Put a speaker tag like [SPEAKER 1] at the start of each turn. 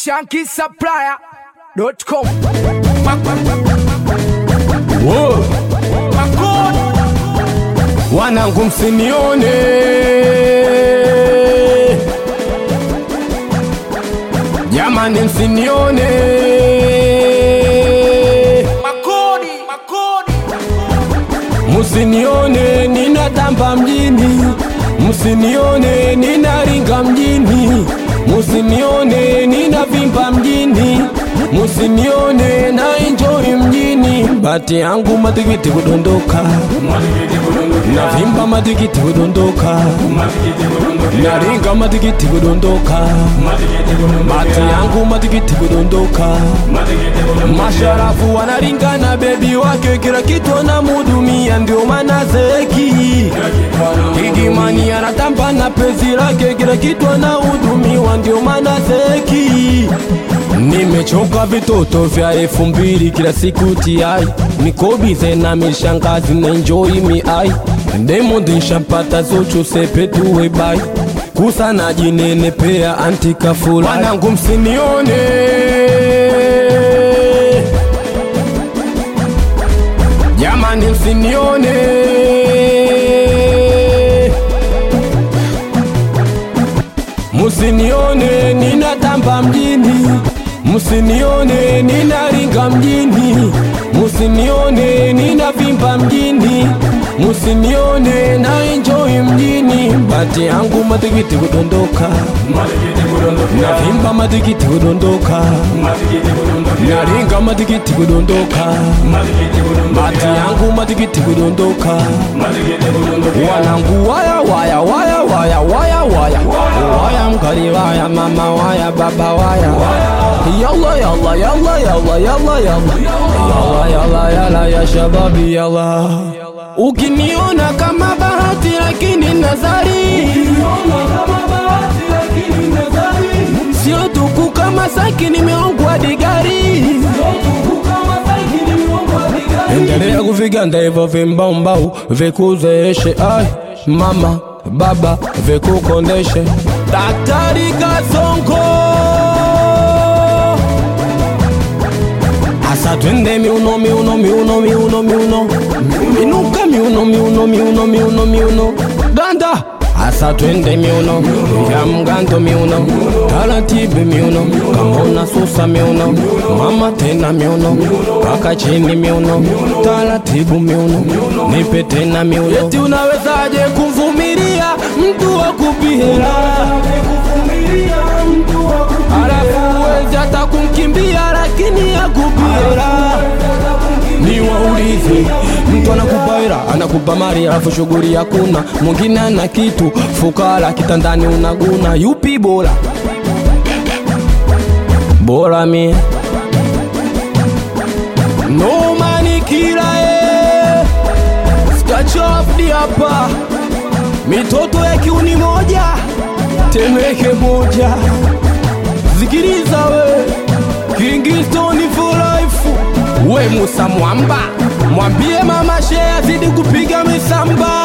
[SPEAKER 1] shankisupplier.com.
[SPEAKER 2] Whoa. Wanangu msinione, jamani msinione, musinione ninatamba mjini, musinione ninaringa mjini, musinione ninavimba mjini, musinione na enjoy mjini. Bati yangu matikiti kudondoka, navimba matikiti kudondoka, naringa matikiti kudondoka, bati yangu matikiti kudondoka. Masharafu wanaringa na baby wake, kila kitu anamhudumia, ndio maana zeki Igimani anatamba na penzi lake, kila kitu anahudumiwa, ndio maana zeki. Nimechoka vitoto vya 2000 kila siku tiai, niko bize na mishangazi na enjoy mi ai, Diamond nishampata zocho sepetu webai, kusana jinene pea antika full. Wanangu msinione, jamani msinione, musinione ninatamba mjini, musinione ninaringa mjini, musinione ninavimba mjini, musinione na enjoy mjini. Bati yangu matikiti kudondoka, navimba matikiti kudondoka, naringa matikiti kudondoka, bati yangu matikiti kudondoka. Wanangu waya waya waya waya waya waya waya, mkari waya, mama waya, baba waya, yalla yalla yalla yalla yalla yalla yalla yalla yalla ya shababi yalla. Ukiniona kama bahati lakini nazari, sio tuku kama saki nimeongwa digari. Endelea kuviganda hivyo vimbaombao vikuzeeshe, ai mama baba vikukondeshe. Daktari Kasongo, asa twende miuno miuno miuno miuno miuno, minuka miuno miuno miuno miuno miuno, danda asa twende miuno ya mgando miuno, taratibu miuno, kama unasusa miuno, mama tena miuno, kaka chini miuno, taratibu miuno, nipe tena miuno. Eti unawezaje kuvumilia mtu wa kupihela, alafu uwezi hata kumkimbia lakini ya kupihela. Niwaulize, mtu anakupa hela, anakupa mali, alafu shughuli hakuna, mwingine ana kitu, fukara kitandani unaguna, yupi bora? Bora mie no money killer, scratch off the upper, mitoto ya kiuni moja, temeke moja, zikiriza we Kingston for life. We Musa Mwamba, mwambie mama share zidi kupiga misamba.